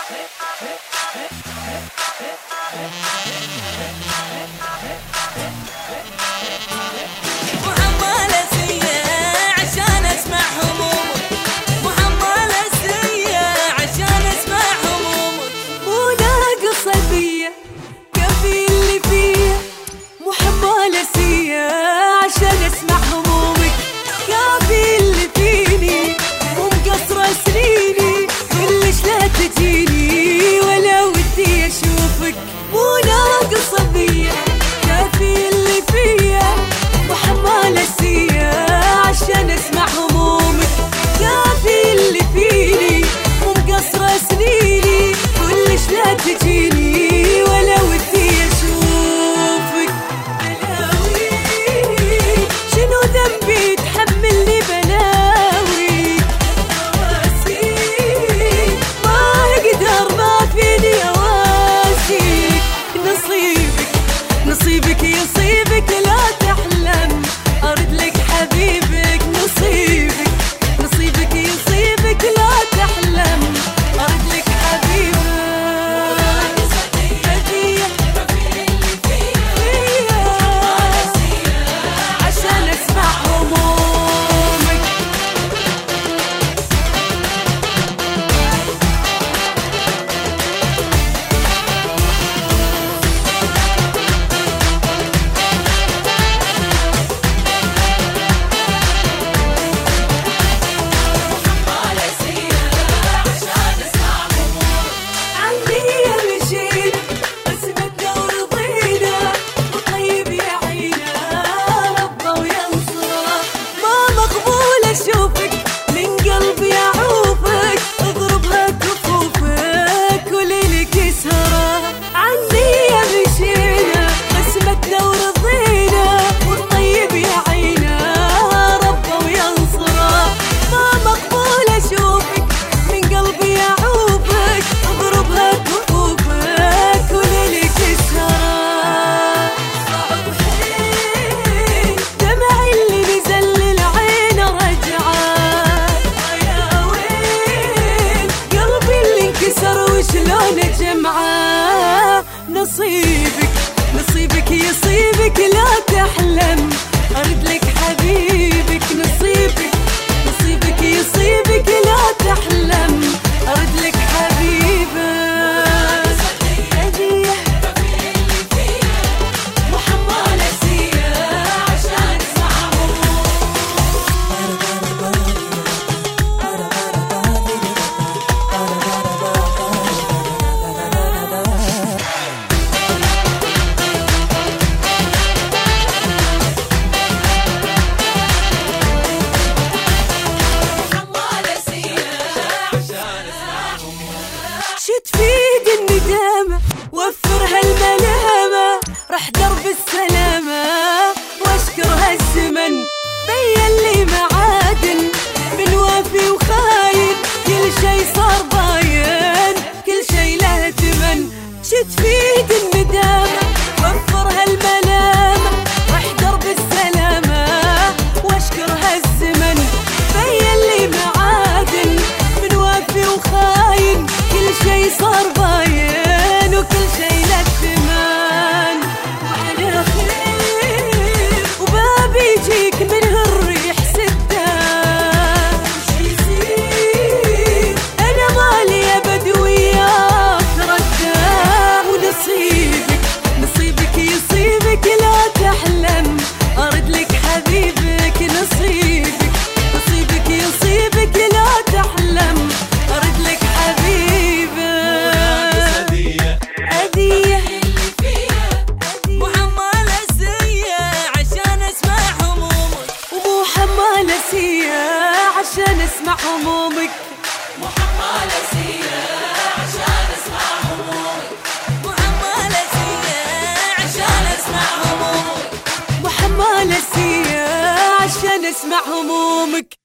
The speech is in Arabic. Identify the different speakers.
Speaker 1: نصيبك يصيبك لا تحلم، أرد لك حبيبك نصيبك، نصيبك يصيبك لا تحلم، أرد لك حبيبك. هدية عشان أسمع همومك. نصيبك نصيبك يصيبك لا تحلم، أرد لك حبيبك. نصيبك نصيبك يصيبك لا تحلم، أرد لك حبيبك. هدية محملة سيا عشان تفيد الندامة، وفرها الملامة، رح درب السلامة واشكر هالزمن. بين لي معادن من وافي وخاين، كل شي صار باين، كل شي له ثمن. تفيد الندامة، وفرها الملامة، رح درب السلامة واشكر هالزمن. بين لي معادن من وافي وخاين، كل شي صار باين وكل شي له ثمن. وعلى خير وبابي يجيك منه الريح سدان. وش يصير أنا مالي أبد وياك ردان. ونصيبك نصيبك يصيبك لا تحلم، أرد لك حبيبك. نصيبك نصيبك يصيبك لا تحلم، أرد لك حبيبك. هدية محملة سيا عشان أسمع همومك، ومحملة سيا عشان أسمع همومك.
Speaker 2: محملة سيا عشان أسمع همومك، محملة سيا عشان أسمع همومك،
Speaker 1: محملة سيا عشان أسمع همومك.